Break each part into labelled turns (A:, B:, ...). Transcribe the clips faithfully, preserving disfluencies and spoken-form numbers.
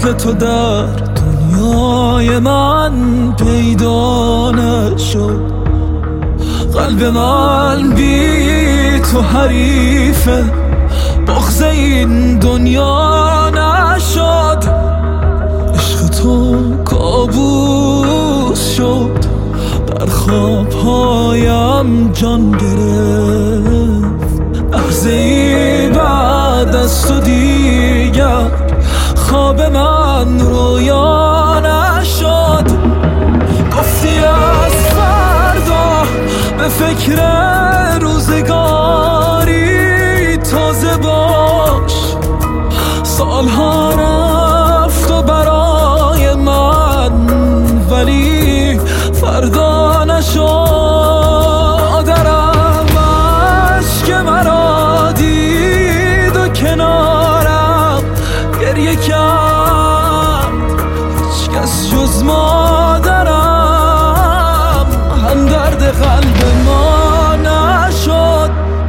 A: مثل تو در دنیای من پیدا نشد. قلب من بی تو حریفه، بغض این دنیا نشد. عشق تو کابوس شد، در خوابهایم جان گرفت. لحظه ای بعد از تو دیگر خواب من رویا نشد. گفتی از فردا به فکر روزگاری تازه باش. سالها رفت و برای من، ولی فردا نشد. درم عشق مرا دید و کنارم گریه کرد. هیچ کس جز مادرم همدرد قلب ما نشد.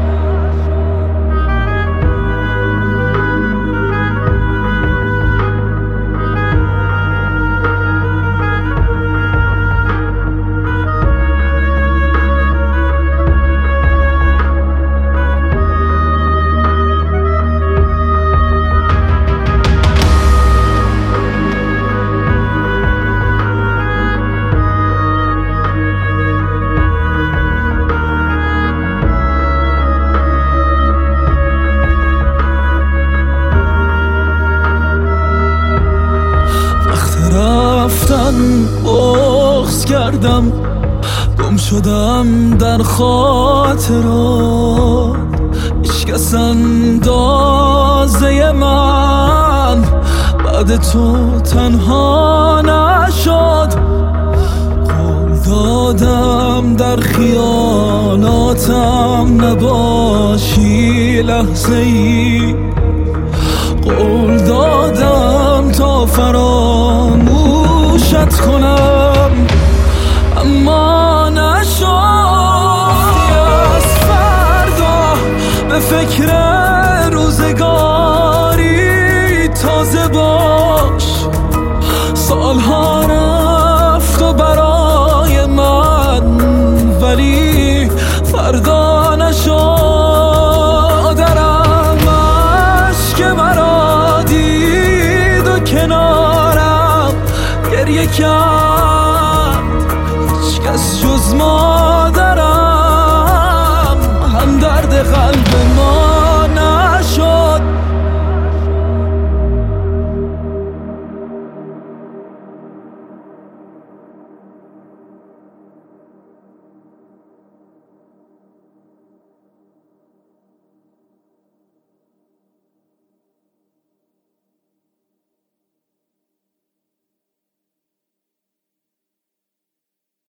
A: رفتن بغض کردم، گم شدم در خاطرات. هیچ کس اندازه من بعد تو تنها نشد. قول دادم در خیاناتم نباشی لحظه ای. قول دادم تا فراموشت کنم، اما نشد. از فردا به فکر روزگاری تازه باش. سالها رفت و برای من، ولی فردا نشد. درم عشق مرا دید و کنارم گریه کرد. هیچ کس جز ما